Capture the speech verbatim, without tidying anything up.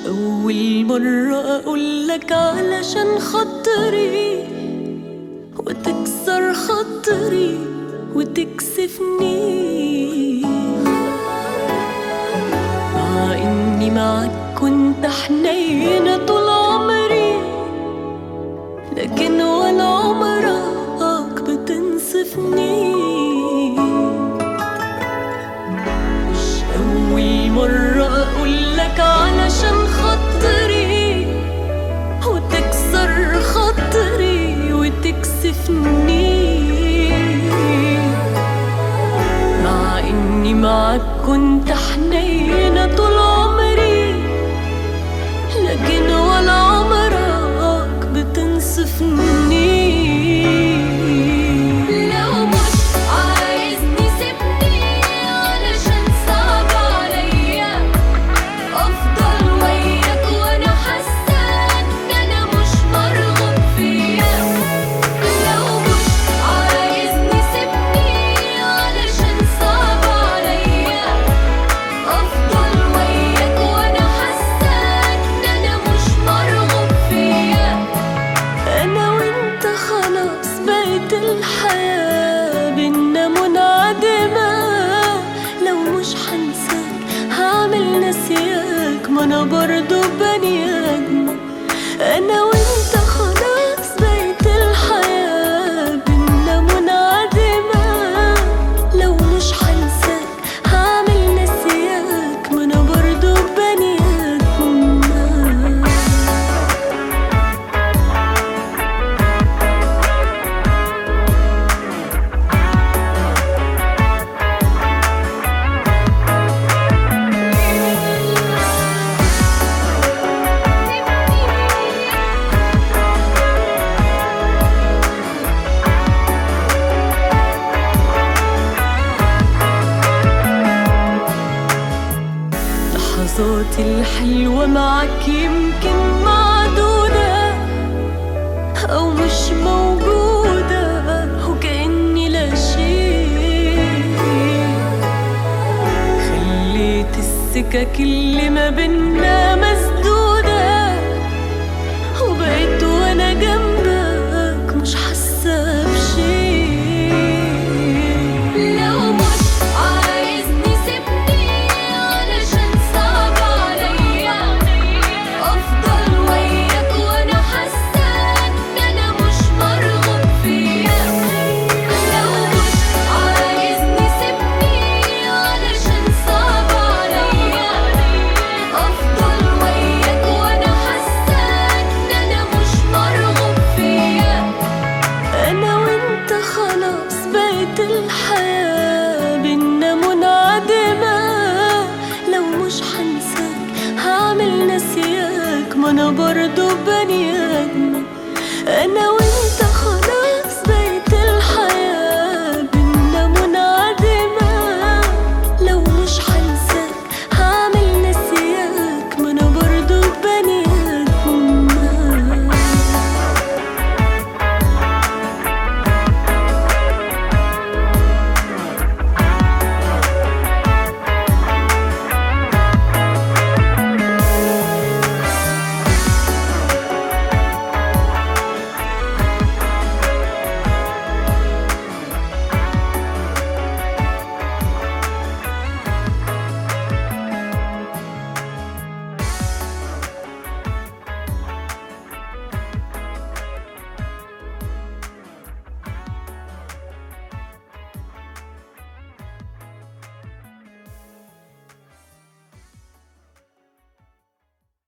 أول مرة أقولك علشان خاطري وتكسر خاطري وتكسفني، مع إني معاك كنت حنينة طول عمري، لكن ولا عمرك بتنصفني. مش أول مرة أقولك علشان خاطري وتكسر خاطري وتكسفني، مع إني معاك كنت حنينة طول عمري، لكن ولا عمرك بتنصفني. الحياة بينا منعدمة، لو مش حنساك هعمل نسياك، ما أنا برضو بني آدمة. أنا وإنت خلاص بقيت الحياة بينا منعدمة، لو مش حنساك هعمل نسياك، ما أنا برضو بني آدمة. اللحظات الحلوة معاك يمكن معدودة أو مش موجودة، وكأني لا شيء، خليت السكك اللي ما بينا